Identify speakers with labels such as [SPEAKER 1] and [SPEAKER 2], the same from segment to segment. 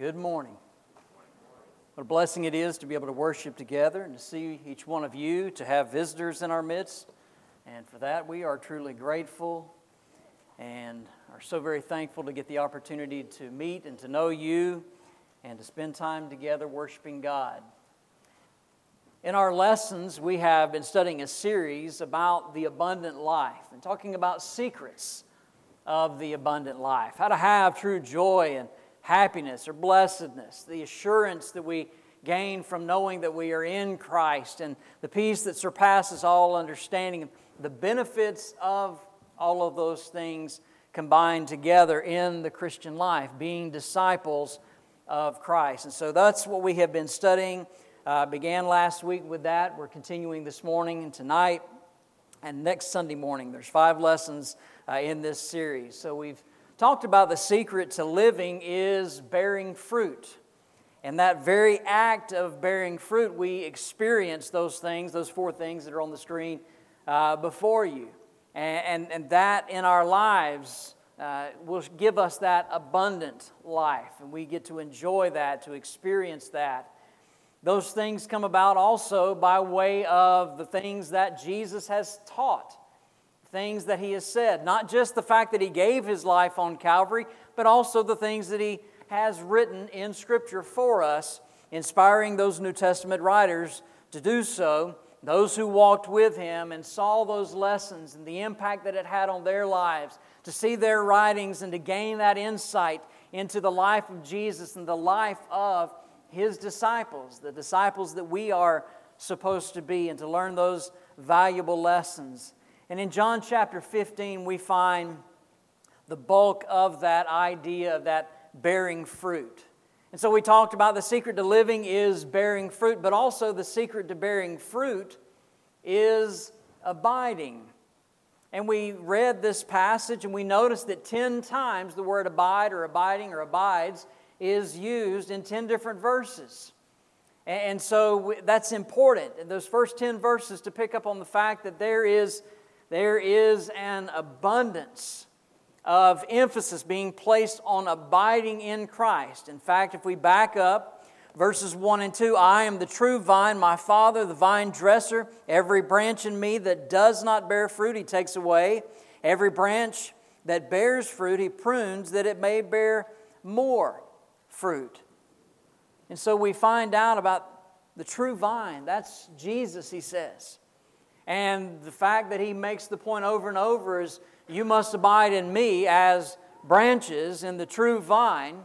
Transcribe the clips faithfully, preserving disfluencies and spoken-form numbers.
[SPEAKER 1] Good morning. What a blessing it is to be able to worship together and to see each one of you, to have visitors in our midst. And for that, we are truly grateful and are so very thankful to get the opportunity to meet and to know you and to spend time together worshiping God. In our lessons, we have been studying a series about the abundant life and talking about secrets of the abundant life, how to have true joy and happiness or blessedness, the assurance that we gain from knowing that we are in Christ, and the peace that surpasses all understanding, the benefits of all of those things combined together in the Christian life, being disciples of Christ. And so that's what we have been studying. Uh, began last week with that. We're continuing this morning and tonight and next Sunday morning. There's five lessons uh, in this series. So we've talked about the secret to living is bearing fruit. And that very act of bearing fruit, we experience those things, those four things that are on the screen uh, before you. And, and, and that in our lives uh, will give us that abundant life. And we get to enjoy that, to experience that. Those things come about also by way of the things that Jesus has taught. Things that He has said, not just the fact that He gave His life on Calvary, but also the things that He has written in Scripture for us, inspiring those New Testament writers to do so, those who walked with Him and saw those lessons and the impact that it had on their lives, to see their writings and to gain that insight into the life of Jesus and the life of His disciples, the disciples that we are supposed to be, and to learn those valuable lessons. And in John chapter fifteen, we find the bulk of that idea of that bearing fruit. And so we talked about the secret to living is bearing fruit, but also the secret to bearing fruit is abiding. And we read this passage and we noticed that ten times the word abide or abiding or abides is used in ten different verses. And so that's important in those first ten verses to pick up on the fact that there is There is an abundance of emphasis being placed on abiding in Christ. In fact, if we back up verses one and two, I am the true vine, my Father the vine dresser. Every branch in me that does not bear fruit, He takes away. Every branch that bears fruit, He prunes that it may bear more fruit. And so we find out about the true vine. That's Jesus, He says. And the fact that He makes the point over and over is, you must abide in me as branches in the true vine,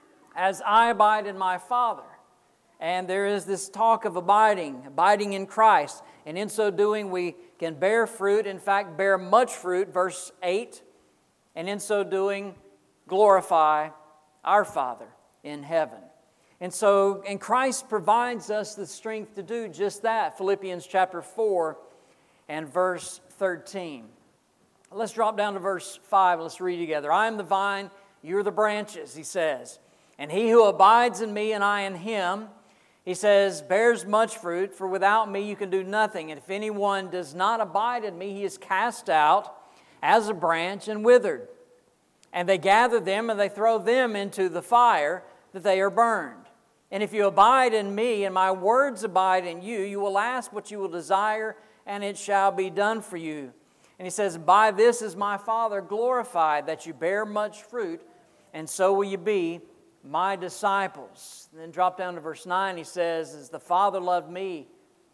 [SPEAKER 1] as I abide in my Father. And there is this talk of abiding, abiding in Christ. And in so doing, we can bear fruit, in fact, bear much fruit, verse eight. And in so doing, glorify our Father in heaven. And so, and Christ provides us the strength to do just that. Philippians chapter four and verse thirteen. Let's drop down to verse five. Let's read together. I am the vine, you are the branches, He says. And he who abides in me and I in him, He says, bears much fruit, for without me you can do nothing. And if anyone does not abide in me, he is cast out as a branch and withered. And they gather them and they throw them into the fire, that they are burned. And if you abide in me and my words abide in you, you will ask what you will desire, and it shall be done for you. And He says, by this is my Father glorified, that you bear much fruit, and so will you be my disciples. And then drop down to verse nine, He says, as the Father loved me,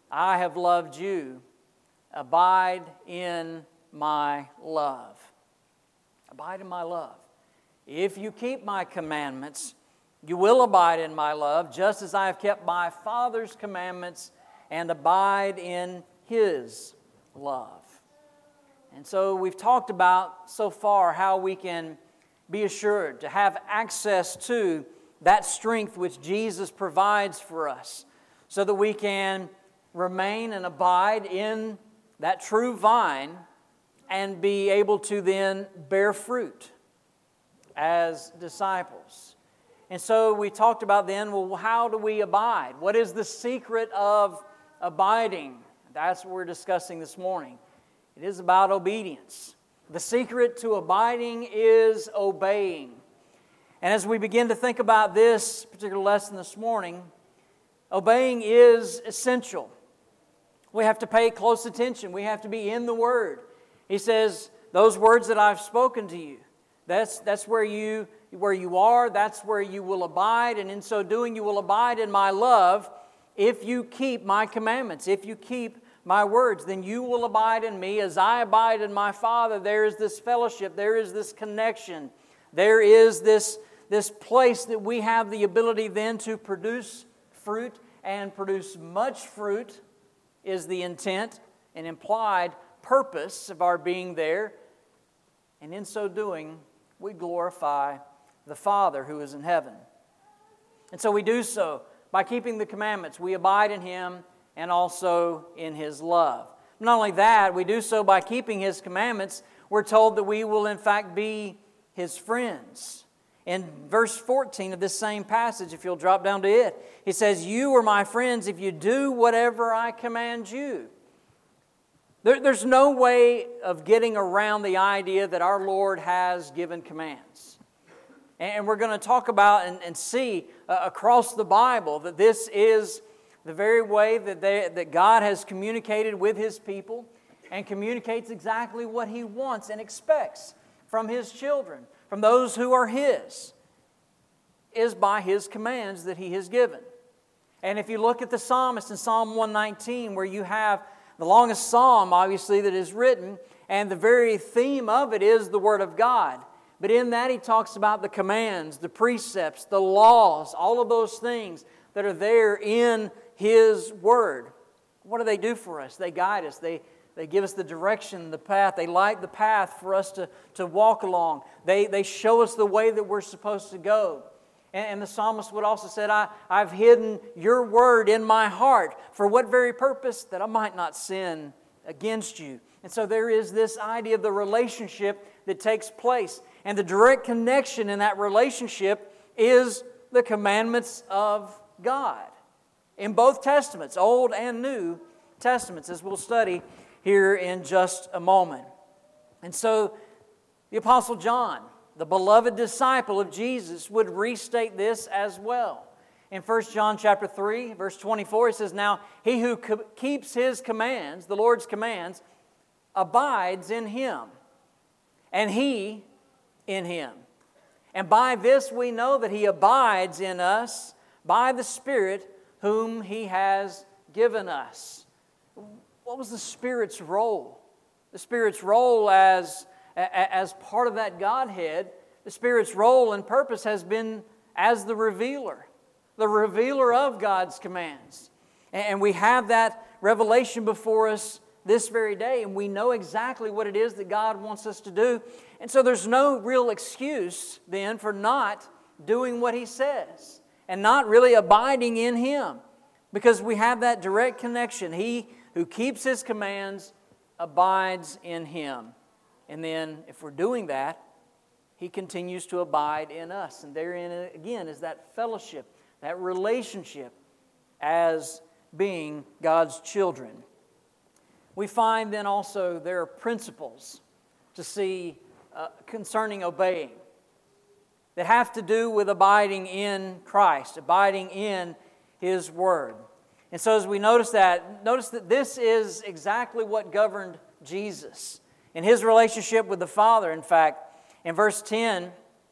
[SPEAKER 1] I have loved you. Abide in my love. Abide in my love. If you keep my commandments, you will abide in my love, just as I have kept my Father's commandments and abide in His love. And so we've talked about so far how we can be assured to have access to that strength which Jesus provides for us, so that we can remain and abide in that true vine and be able to then bear fruit as disciples. And so we talked about then, well, how do we abide? What is the secret of abiding? That's what we're discussing this morning. It is about obedience. The secret to abiding is obeying. And as we begin to think about this particular lesson this morning, obeying is essential. We have to pay close attention. We have to be in the Word. He says, those words that I've spoken to you, that's, that's where you, where you are, that's where you will abide, and in so doing you will abide in my love if you keep my commandments, if you keep my words, then you will abide in me as I abide in my Father. There is this fellowship, there is this connection, there is this, this place that we have the ability then to produce fruit and produce much fruit is the intent and implied purpose of our being there. And in so doing, we glorify the Father who is in heaven. And so we do so by keeping the commandments. We abide in Him and also in His love. Not only that, we do so by keeping His commandments. We're told that we will in fact be His friends. In verse fourteen of this same passage, if you'll drop down to it, He says, you are my friends if you do whatever I command you. There, there's no way of getting around the idea that our Lord has given commands. And we're going to talk about and, and see uh, across the Bible that this is the very way that, they, that God has communicated with His people and communicates exactly what He wants and expects from His children, from those who are His, is by His commands that He has given. And if you look at the psalmist in Psalm one nineteen, where you have the longest psalm, obviously, that is written, and the very theme of it is the Word of God. But in that he talks about the commands, the precepts, the laws, all of those things that are there in His Word. What do they do for us? They guide us. They, they give us the direction, the path. They light the path for us to, to walk along. They, they show us the way that we're supposed to go. And, and the psalmist would also say, I, I've hidden your word in my heart. For what very purpose? That I might not sin against you. And so there is this idea of the relationship that takes place. And the direct connection in that relationship is the commandments of God. In both Testaments, Old and New Testaments, as we'll study here in just a moment. And so the Apostle John, the beloved disciple of Jesus, would restate this as well. In First John chapter three, verse twenty-four, he says, now he who co- keeps His commands, the Lord's commands, abides in Him, and He in Him. And by this we know that He abides in us by the Spirit whom He has given us. What was the Spirit's role? The Spirit's role as, as part of that Godhead, the Spirit's role and purpose has been as the revealer, the revealer of God's commands. And we have that revelation before us this very day, and we know exactly what it is that God wants us to do. And so there's no real excuse then for not doing what He says and not really abiding in Him, because we have that direct connection. He who keeps His commands abides in Him. And then if we're doing that, He continues to abide in us. And therein again is that fellowship, that relationship as being God's children. We find then also there are principles to see uh, concerning obeying that have to do with abiding in Christ, abiding in His Word. And so as we notice that, notice that this is exactly what governed Jesus in His relationship with the Father. In fact, in verse ten,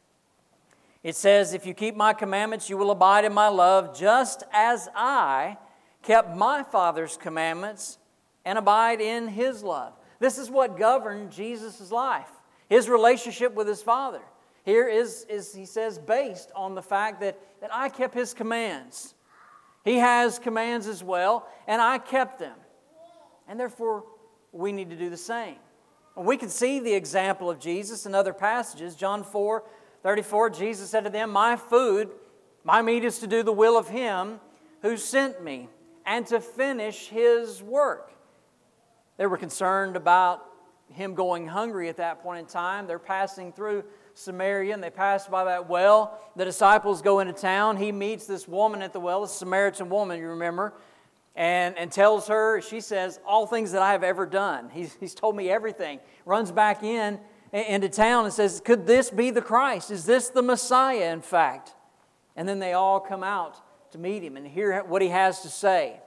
[SPEAKER 1] it says, if you keep my commandments, you will abide in my love, just as I kept my Father's commandments and abide in His love. This is what governed Jesus' life, His relationship with His Father. Here is, is, he says, based on the fact that, that I kept His commands. He has commands as well, and I kept them. And therefore, we need to do the same. And we can see the example of Jesus in other passages. John four thirty-four, Jesus said to them, my food, my meat is to do the will of Him who sent me, and to finish His work. They were concerned about Him going hungry at that point in time. They're passing through Samaria, and they pass by that well. The disciples go into town. He meets this woman at the well, a Samaritan woman, you remember, and, and tells her, she says, all things that I have ever done. He's, he's told me everything. Runs back in, into town and says, could this be the Christ? Is this the Messiah, in fact? And then they all come out to meet Him and hear what He has to say.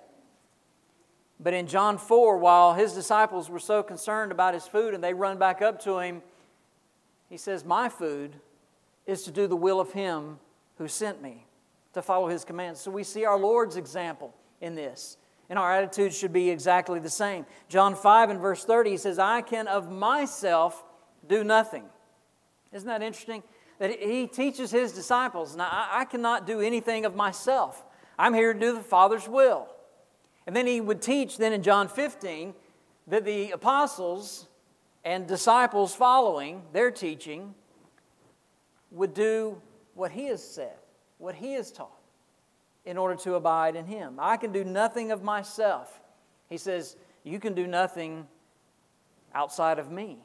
[SPEAKER 1] But in John four, while His disciples were so concerned about His food and they run back up to Him, He says, my food is to do the will of Him who sent me, to follow His commands. So we see our Lord's example in this. And our attitude should be exactly the same. John five and verse thirty, He says, I can of myself do nothing. Isn't that interesting? That He teaches His disciples, now I cannot do anything of myself. I'm here to do the Father's will. And then He would teach then in John fifteen that the apostles and disciples following their teaching would do what He has said, what He has taught, in order to abide in Him. I can do nothing of myself. He says, you can do nothing outside of me.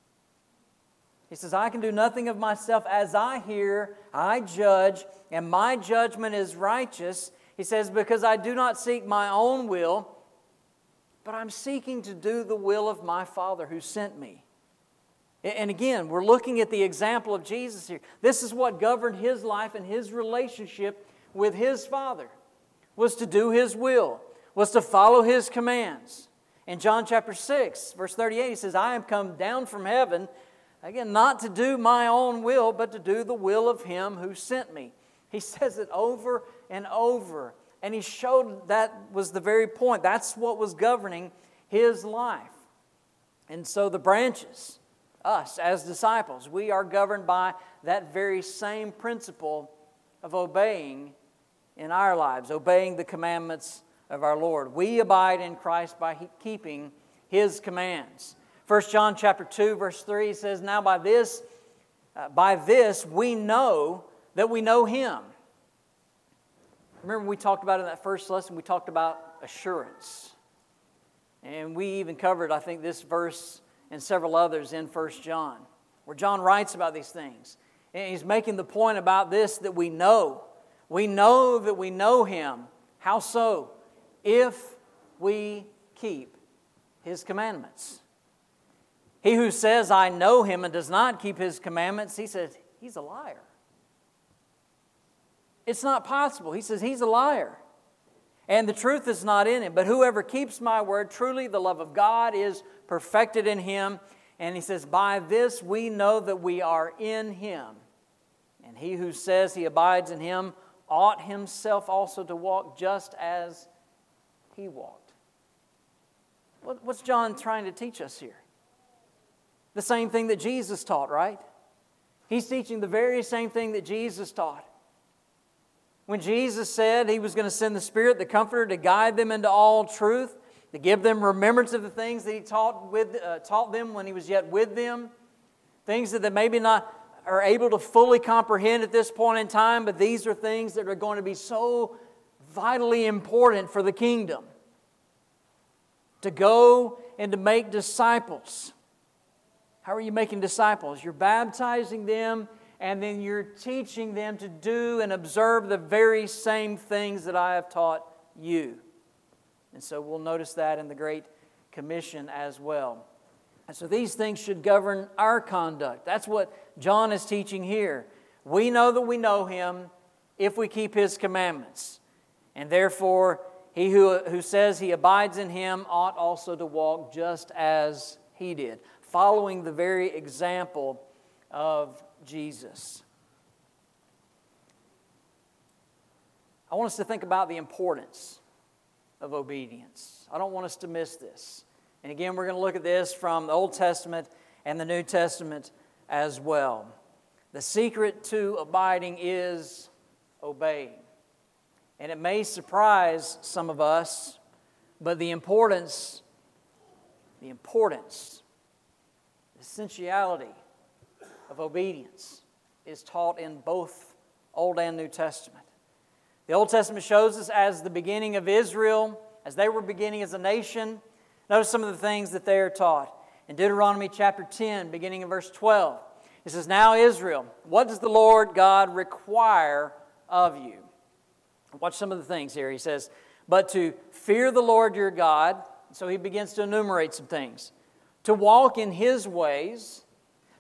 [SPEAKER 1] He says, I can do nothing of myself. As I hear, I judge, and my judgment is righteous. He says, because I do not seek my own will, but I'm seeking to do the will of my Father who sent me. And again, we're looking at the example of Jesus here. This is what governed His life and His relationship with His Father, was to do His will, was to follow His commands. In John chapter six, verse thirty-eight, He says, I am come down from heaven, again, not to do my own will, but to do the will of Him who sent me. He says it over and over. And He showed that was the very point. That's what was governing His life. And so the branches, us as disciples, we are governed by that very same principle of obeying in our lives, obeying the commandments of our Lord. We abide in Christ by keeping His commands. First John chapter two, verse three says, now by this, uh, by this we know that we know Him. Remember we talked about in that first lesson, we talked about assurance. And we even covered, I think, this verse and several others in First John, where John writes about these things. And he's making the point about this, that we know. We know that we know Him. How so? If we keep His commandments. He who says, I know Him, and does not keep His commandments, he says, he's a liar. It's not possible. He says, he's a liar. And the truth is not in him. But whoever keeps my word, truly the love of God is perfected in him. And he says, by this we know that we are in Him. And he who says he abides in Him ought himself also to walk just as He walked. What's John trying to teach us here? The same thing that Jesus taught, right? He's teaching the very same thing that Jesus taught. When Jesus said He was going to send the Spirit, the Comforter, to guide them into all truth, to give them remembrance of the things that He taught with uh, taught them when He was yet with them, things that they maybe not are able to fully comprehend at this point in time, but these are things that are going to be so vitally important for the kingdom. To go and to make disciples. How are you making disciples? You're baptizing them, and then you're teaching them to do and observe the very same things that I have taught you. And so we'll notice that in the Great Commission as well. And so these things should govern our conduct. That's what John is teaching here. We know that we know Him if we keep His commandments. And therefore, he who, who says he abides in Him ought also to walk just as He did, following the very example of Jesus. I want us to think about the importance of obedience. I don't want us to miss this. And again, we're going to look at this from the Old Testament and the New Testament as well. The secret to abiding is obeying. And it may surprise some of us, but the importance, the importance, the essentiality of obedience is taught in both Old and New Testament. The Old Testament shows us as the beginning of Israel, as they were beginning as a nation. Notice some of the things that they are taught. In Deuteronomy chapter ten, beginning in verse twelve, it says, now Israel, what does the Lord God require of you? Watch some of the things here. He says, but to fear the Lord your God. So he begins to enumerate some things. To walk in His ways,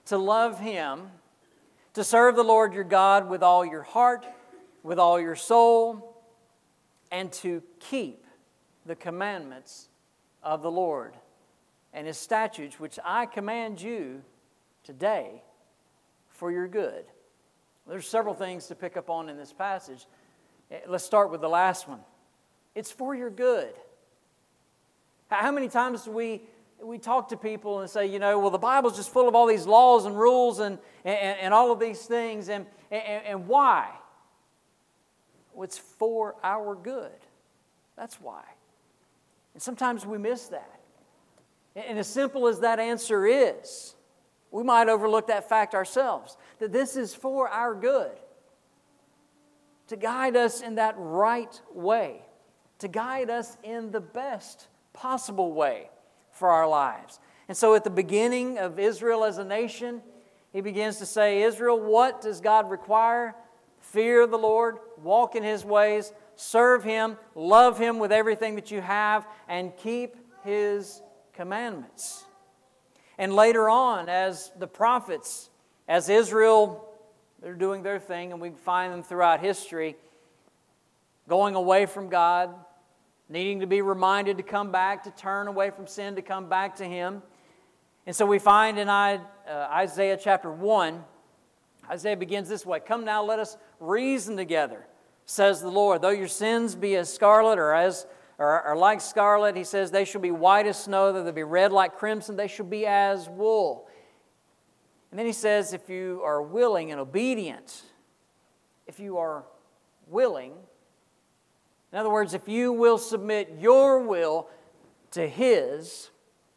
[SPEAKER 1] to love Him, to serve the Lord your God with all your heart, with all your soul, and to keep the commandments of the Lord and His statutes, which I command you today for your good. There's several things to pick up on in this passage. Let's start with the last one. It's for your good. How many times do we we talk to people and say, you know, well, the Bible's just full of all these laws and rules and, and, and all of these things, and, and, and why? Well, it's for our good. That's why. And sometimes we miss that. And as simple as that answer is, we might overlook that fact ourselves, that this is for our good, to guide us in that right way, to guide us in the best possible way for our lives. And so at the beginning of Israel as a nation, He begins to say, Israel, what does God require? Fear the Lord, walk in His ways, serve Him, love Him with everything that you have, and keep His commandments. And later on, as the prophets, as Israel, they're doing their thing, and we find them throughout history, going away from God, needing to be reminded to come back, to turn away from sin, to come back to Him. And so we find in Isaiah chapter one, Isaiah begins this way, "Come now, let us reason together, says the Lord. Though your sins be as scarlet or as or, or like scarlet," He says, "they shall be white as snow, though they be red like crimson, they shall be as wool." And then He says, if you are willing and obedient, if you are willing, in other words, if you will submit your will to His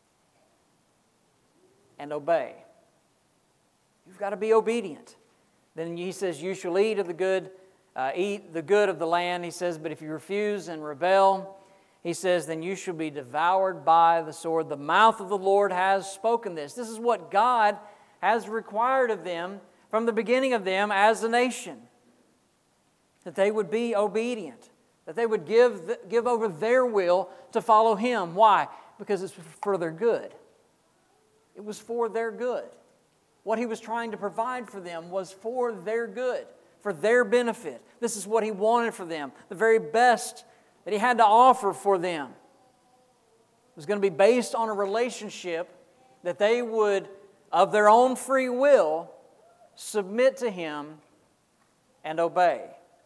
[SPEAKER 1] and obey. You've got to be obedient. Then He says, you shall eat of the good, uh, eat the good of the land. He says, but if you refuse and rebel, He says, then you shall be devoured by the sword. The mouth of the Lord has spoken this. This is what God has required of them from the beginning of them as a nation. That they would be obedient. That they would give, give over their will to follow Him. Why? Because it's for their good. It was for their good. What He was trying to provide for them was for their good, for their benefit. This is what He wanted for them, the very best that He had to offer for them. It was going to be based on a relationship that they would, of their own free will, submit to Him and obey.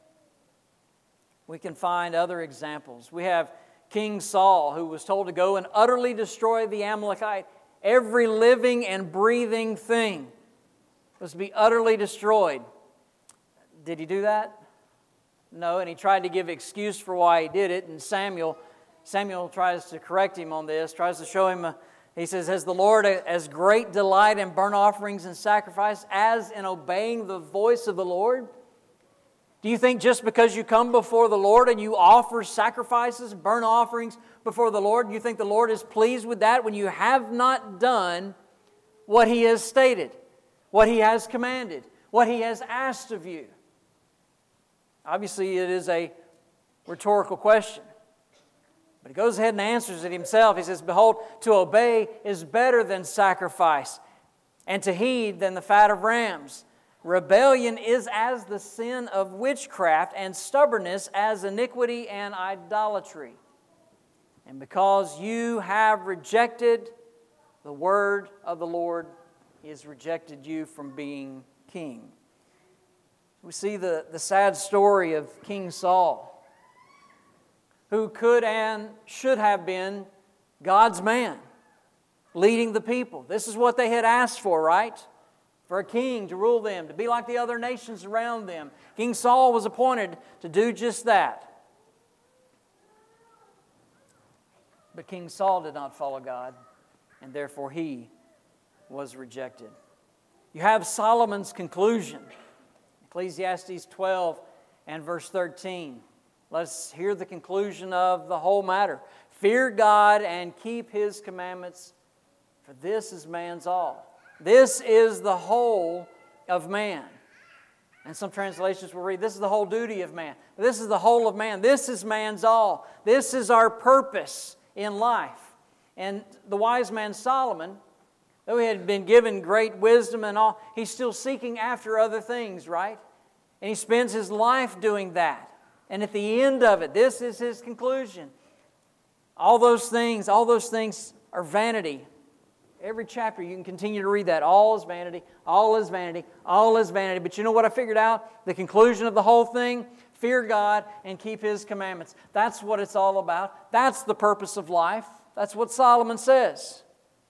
[SPEAKER 1] We can find other examples. We have King Saul, who was told to go and utterly destroy the Amalekite. Every living and breathing thing was to be utterly destroyed. Did he do that? No, and he tried to give excuse for why he did it. And Samuel, Samuel tries to correct him on this, tries to show him, a, he says, has the Lord as great delight in burnt offerings and sacrifice as in obeying the voice of the Lord? Do you think just because you come before the Lord and you offer sacrifices, burnt offerings before the Lord, you think the Lord is pleased with that when you have not done what He has stated, what He has commanded, what He has asked of you? Obviously, it is a rhetorical question. But He goes ahead and answers it Himself. He says, behold, to obey is better than sacrifice, and to heed than the fat of rams. Rebellion is as the sin of witchcraft, and stubbornness as iniquity and idolatry. And because you have rejected the word of the Lord, He has rejected you from being king. We see the, the sad story of King Saul, who could and should have been God's man, leading the people. This is what they had asked for, right? For a king to rule them, to be like the other nations around them. King Saul was appointed to do just that. But King Saul did not follow God, and therefore he was rejected. You have Solomon's conclusion. Ecclesiastes twelve and verse thirteen. Let's hear the conclusion of the whole matter. Fear God and keep His commandments, for this is man's all. This is the whole of man. And some translations will read, this is the whole duty of man. This is the whole of man. This is man's all. This is our purpose in life. And the wise man Solomon Though he had been given great wisdom and all, he's still seeking after other things, right? And he spends his life doing that. And at the end of it, this is his conclusion. All those things, all those things are vanity. Every chapter you can continue to read that. All is vanity, all is vanity, all is vanity. But you know what I figured out? The conclusion of the whole thing? Fear God and keep His commandments. That's what it's all about. That's the purpose of life. That's what Solomon says.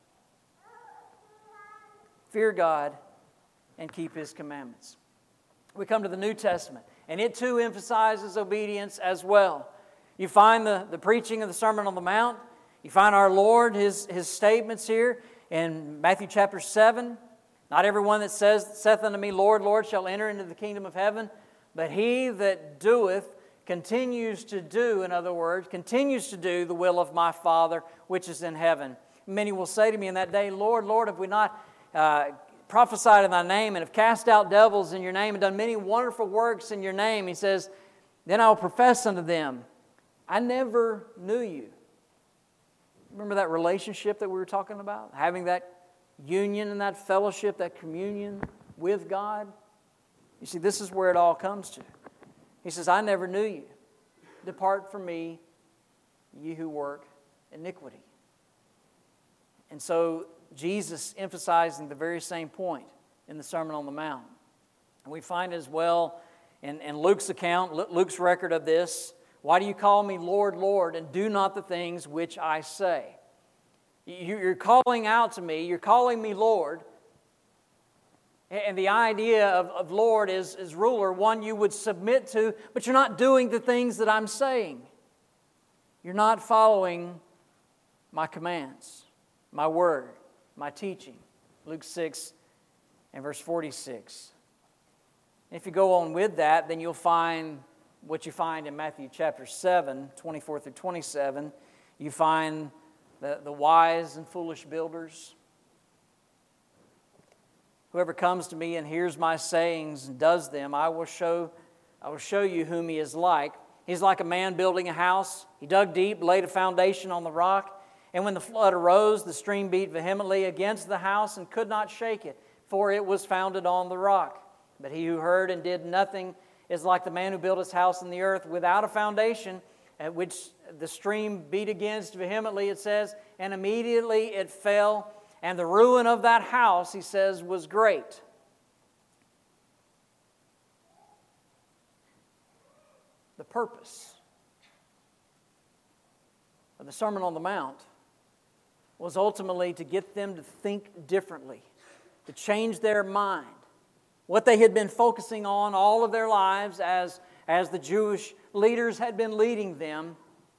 [SPEAKER 1] Fear God and keep His commandments. We come to the New Testament, and it too emphasizes obedience as well. You find the, the preaching of the Sermon on the Mount. You find our Lord, His, His statements here in Matthew chapter seven. Not everyone that says, saith unto me, Lord, Lord, shall enter into the kingdom of heaven, but he that doeth continues to do, in other words, continues to do the will of my Father which is in heaven. Many will say to me in that day, Lord, Lord, have we not uh, prophesied in Thy name and have cast out devils in Your name and done many wonderful works in Your name? He says, then I will profess unto them, I never knew you. Remember that relationship that we were talking about? Having that union and that fellowship, that communion with God? You see, this is where it all comes to. He says, I never knew you. Depart from me, ye who work iniquity. And so Jesus emphasizing the very same point in the Sermon on the Mount. And we find as well in, in Luke's account, Luke's record of this, why do you call me Lord, Lord, and do not the things which I say? You're calling out to me, you're calling me Lord. And the idea of, of Lord is, is ruler, one you would submit to, but you're not doing the things that I'm saying. You're not following my commands, my word, my teaching. Luke six and verse forty-six. If you go on with that, then you'll find what you find in Matthew chapter seven, twenty-four through twenty-seven. You find the, the wise and foolish builders. Whoever comes to me and hears my sayings and does them, I will show, I will show you whom he is like. He's like a man building a house. He dug deep, laid a foundation on the rock. And when the flood arose, the stream beat vehemently against the house and could not shake it, for it was founded on the rock. But he who heard and did nothing is like the man who built his house in the earth without a foundation, at which the stream beat against vehemently, it says, and immediately it fell. And the ruin of that house, he says, was great. The purpose of the Sermon on the Mount was ultimately to get them to think differently, to change their mind. What they had been focusing on all of their lives as, as the Jewish leaders had been leading them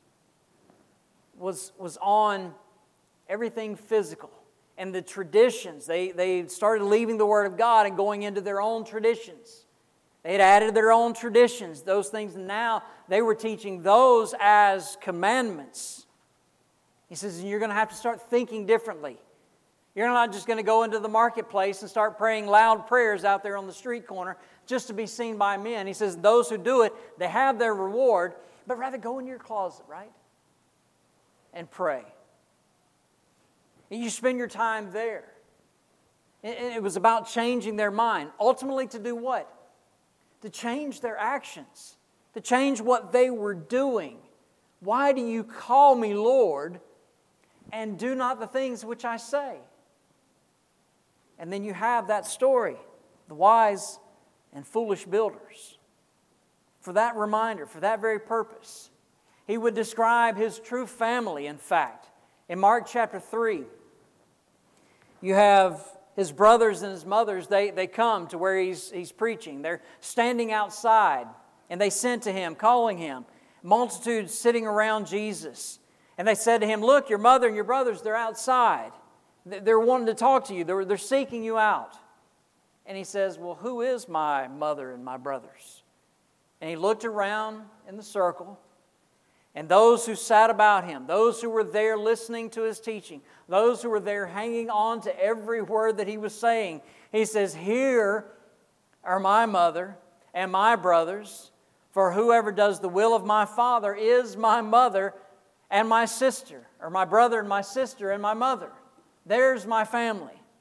[SPEAKER 1] was, was on everything physical. And the traditions, they, they started leaving the Word of God and going into their own traditions. They had added their own traditions, those things, and now they were teaching those as commandments. He says, you're going to have to start thinking differently. You're not just going to go into the marketplace and start praying loud prayers out there on the street corner just to be seen by men. He says, those who do it, they have their reward, but rather go in your closet, right? And pray. And you spend your time there. And it was about changing their mind. Ultimately to do what? To change their actions. To change what they were doing. Why do you call me Lord and do not the things which I say? And then you have that story, the wise and foolish builders. For that reminder, for that very purpose. He would describe his true family, in fact. In Mark chapter three, you have his brothers and his mothers, they, they come to where he's, he's preaching. They're standing outside, and they sent to him, calling him. Multitudes sitting around Jesus. And they said to him, look, your mother and your brothers, they're outside. They're wanting to talk to you. They're, they're seeking you out. And he says, well, who is my mother and my brothers? And he looked around in the circle, and those who sat about him, those who were there listening to his teaching, those who were there hanging on to every word that he was saying, he says, here are my mother and my brothers, for whoever does the will of my Father is my mother and my sister, or my brother and my sister and my mother. There's my family.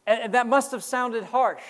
[SPEAKER 1] And that must have sounded harsh.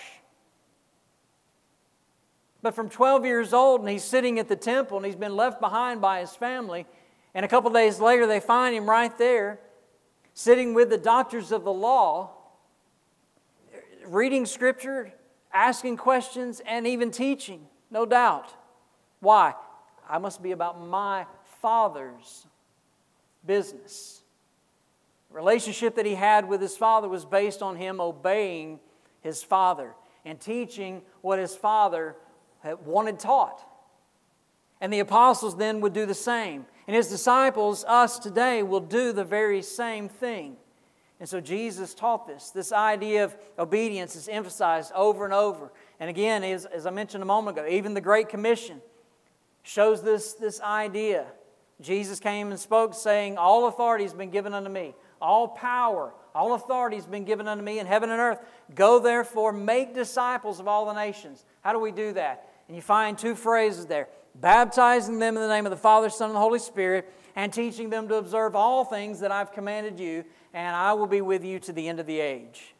[SPEAKER 1] But from twelve years old, and he's sitting at the temple, and he's been left behind by his family, and a couple days later they find him right there, sitting with the doctors of the law, reading Scripture, asking questions, and even teaching, no doubt. Why? I must be about my Father's business. The relationship that he had with his Father was based on him obeying his Father and teaching what his Father had wanted taught. And the apostles then would do the same. And his disciples, us today, will do the very same thing. And so Jesus taught this. This idea of obedience is emphasized over and over. And again, as, as I mentioned a moment ago, even the Great Commission shows this, this idea. Jesus came and spoke, saying, all authority has been given unto me. All power, all authority has been given unto me in heaven and earth. Go therefore, make disciples of all the nations. How do we do that? And you find two phrases there. Baptizing them in the name of the Father, Son, and the Holy Spirit, and teaching them to observe all things that I've commanded you, and I will be with you to the end of the age.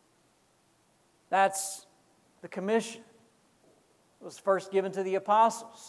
[SPEAKER 1] That's the commission. It was first given to the apostles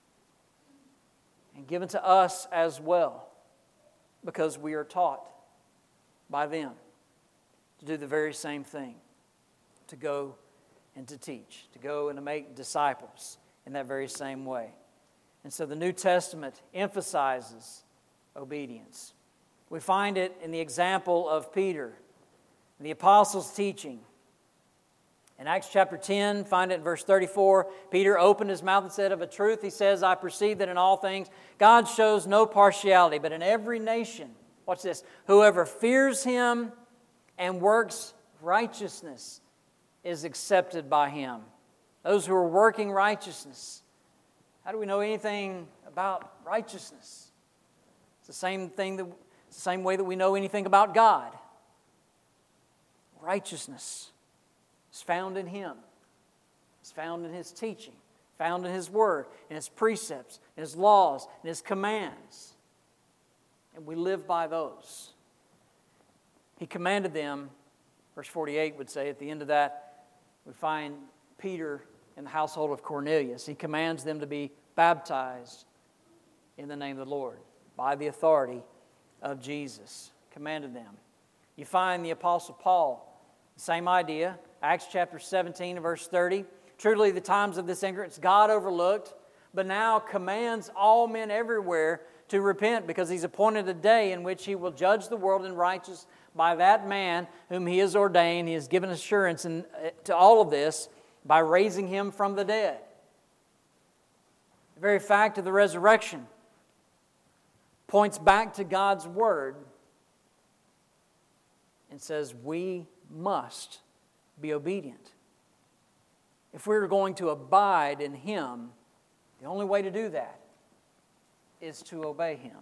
[SPEAKER 1] and given to us as well, because we are taught by them to do the very same thing, to go and to teach, to go and to make disciples in that very same way. And so the New Testament emphasizes obedience. We find it in the example of Peter, in the apostles' teaching. In Acts chapter ten, find it in verse thirty-four, Peter opened his mouth and said, of a truth, he says, I perceive that in all things God shows no partiality, but in every nation, watch this, whoever fears Him and works righteousness is accepted by Him. Those who are working righteousness. How do we know anything about righteousness? It's the same thing that, it's the same way that we know anything about God. Righteousness is found in Him. It's found in His teaching, found in His Word, in His precepts, in His laws, in His commands. And we live by those. He commanded them, verse forty-eight would say, at the end of that, we find Peter in the household of Cornelius. He commands them to be baptized in the name of the Lord by the authority of Jesus. Commanded them. You find the Apostle Paul, same idea. Acts chapter seventeen and verse thirty. Truly the times of this ignorance God overlooked, but now commands all men everywhere to repent, because He's appointed a day in which He will judge the world in righteousness by that man whom He has ordained. He has given assurance in, to all of this by raising Him from the dead. The very fact of the resurrection points back to God's Word and says we must be obedient. If we're going to abide in Him, the only way to do that is to obey Him.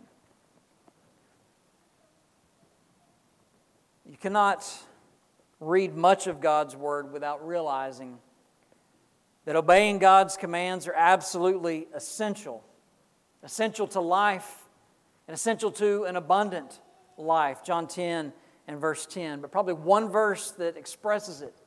[SPEAKER 1] You cannot read much of God's Word without realizing that obeying God's commands are absolutely essential. Essential to life and essential to an abundant life. John ten and verse ten. But probably one verse that expresses it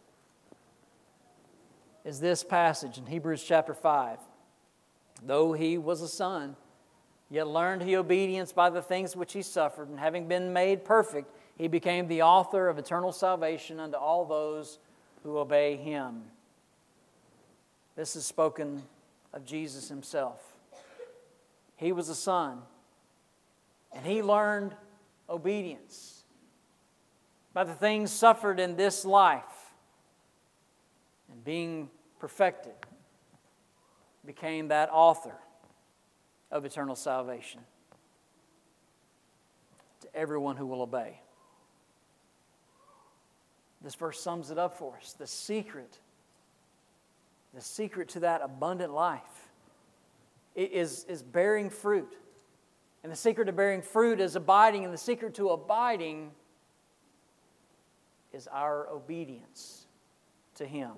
[SPEAKER 1] is this passage in Hebrews chapter five. Though He was a son, yet learned He obedience by the things which He suffered, and having been made perfect, He became the author of eternal salvation unto all those who obey Him. This is spoken of Jesus Himself. He was a son, and He learned obedience by the things suffered in this life, and being perfected, became that author of eternal salvation to everyone who will obey. This verse sums it up for us. The secret, the secret to that abundant life is, is bearing fruit. And the secret to bearing fruit is abiding. And the secret to abiding is our obedience to Him.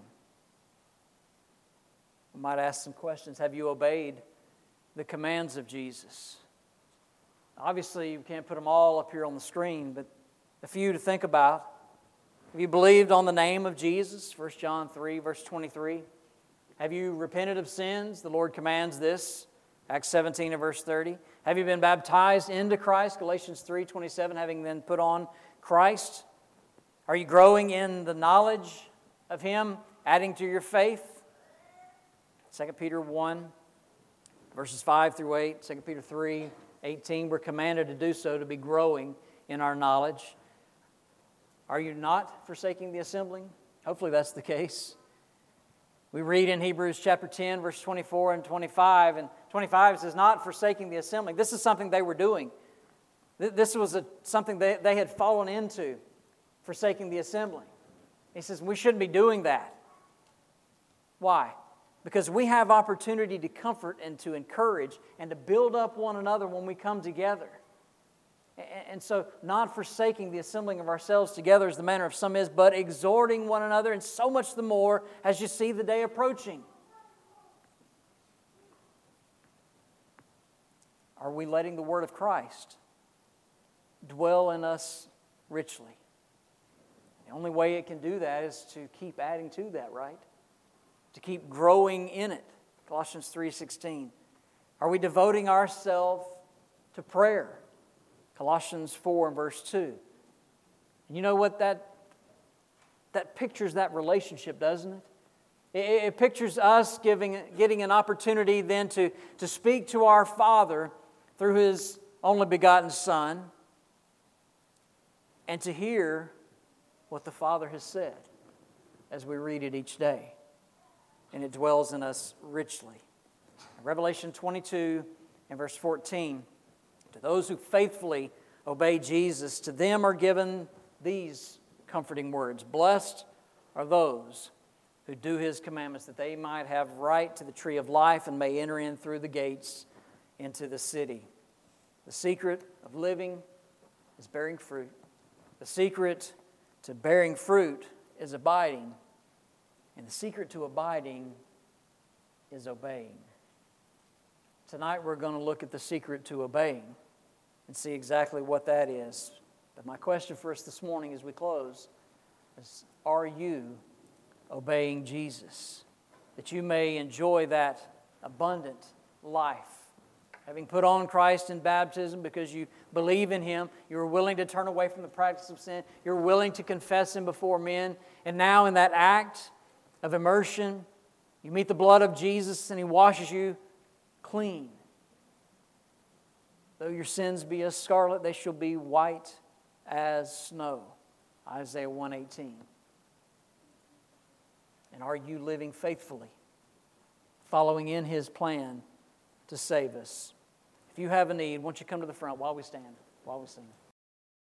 [SPEAKER 1] We might ask some questions. Have you obeyed the commands of Jesus? Obviously, you can't put them all up here on the screen, but a few to think about. Have you believed on the name of Jesus? First John three, verse twenty-three. Have you repented of sins? The Lord commands this. Acts seventeen and verse thirty. Have you been baptized into Christ? Galatians three, twenty-seven, having then put on Christ. Are you growing in the knowledge of Him, adding to your faith? Second Peter one, verses five through eight. Second Peter three, eighteen. We're commanded to do so, to be growing in our knowledge. Are you not forsaking the assembling? Hopefully that's the case. We read in Hebrews chapter ten, verse twenty-four and twenty-five, and twenty-five says, not forsaking the assembling. This is something they were doing. This was a, something they, they had fallen into, forsaking the assembling. He says, we shouldn't be doing that. Why? Because we have opportunity to comfort and to encourage and to build up one another when we come together. And so, not forsaking the assembling of ourselves together as the manner of some is, but exhorting one another, and so much the more as you see the day approaching. Are we letting the Word of Christ dwell in us richly? The only way it can do that is to keep adding to that, right? To keep growing in it. Colossians three sixteen. Are we devoting ourselves to prayer? Colossians four and verse two. And you know what that, that pictures that relationship, doesn't it? It, it pictures us giving, getting an opportunity then to, to speak to our Father through His only begotten Son and to hear what the Father has said as we read it each day. And it dwells in us richly. Revelation twenty-two and verse fourteen. To those who faithfully obey Jesus, to them are given these comforting words. Blessed are those who do His commandments, that they might have right to the tree of life and may enter in through the gates into the city. The secret of living is bearing fruit. The secret to bearing fruit is abiding. And the secret to abiding is obeying. Tonight we're going to look at the secret to obeying and see exactly what that is. But my question for us this morning as we close is, are you obeying Jesus? That you may enjoy that abundant life. Having put on Christ in baptism because you believe in Him, you're willing to turn away from the practice of sin, you're willing to confess Him before men, and now in that act of immersion, you meet the blood of Jesus and He washes you clean. Though your sins be as scarlet, they shall be white as snow. Isaiah one eighteen. And are you living faithfully, following in His plan to save us? If you have a need, won't you come to the front while we stand, while we sing?